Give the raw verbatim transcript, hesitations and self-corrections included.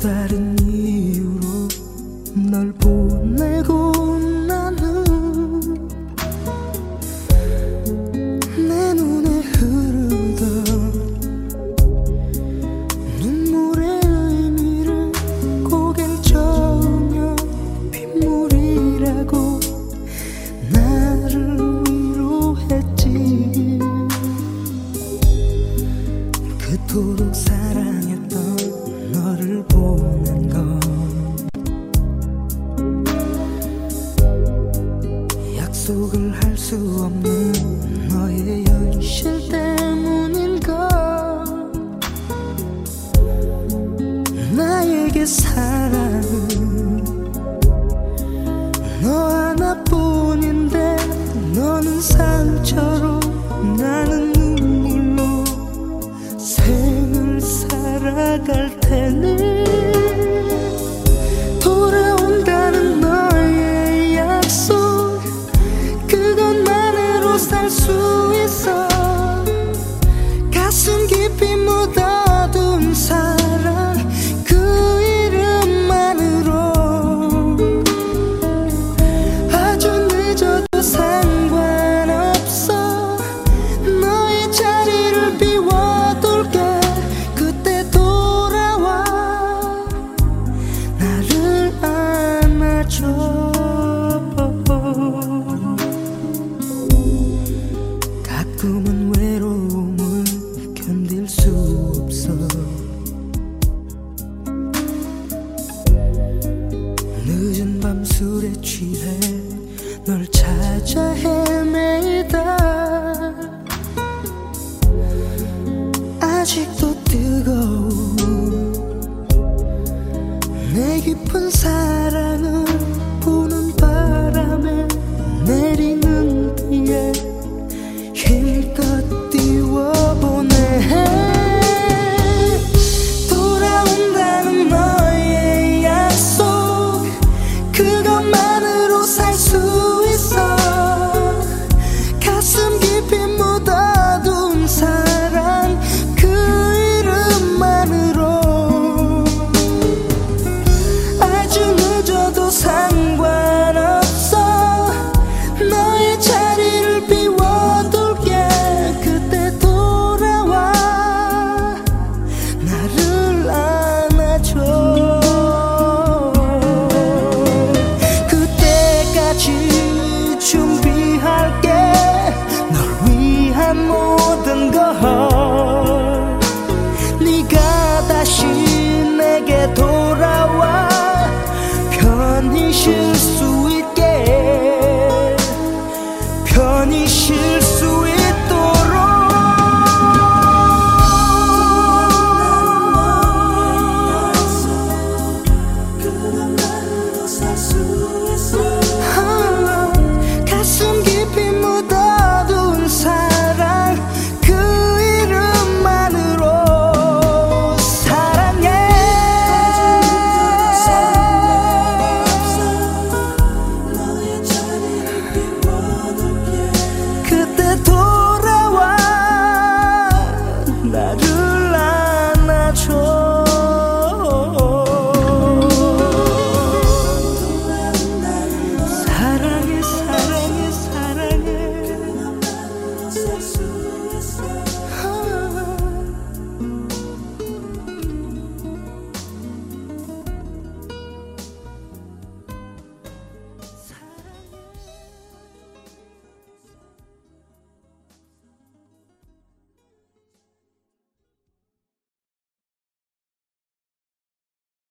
다른 이유로 널 보내고 나는 내 눈에 흐르던 눈물의 의미를 고개를 저으며 빗물이라고 나를 위로했지. 그토록 사랑했던 너를 보낸 건 약속을 할 수 없는 너의 현실 때문인가. 나에게 사랑은 너 하나뿐인데 너는 상처로 나는 눈물로 생을 살아갈 테니 돌아온다는 너의 약속 그것만으로 살 수 있어. 가슴 깊이 묻어둔 사랑 그 이름만으로 아주 늦어도 상관없어. 너의 자리를 비워둘게. 그때 돌아와 나를 안아줘. 가끔은 외로움을 견딜 수 없어. 늦은 밤 술에 취해 널 찾아 헤매다 아직도 뜨거운 내 깊은 사랑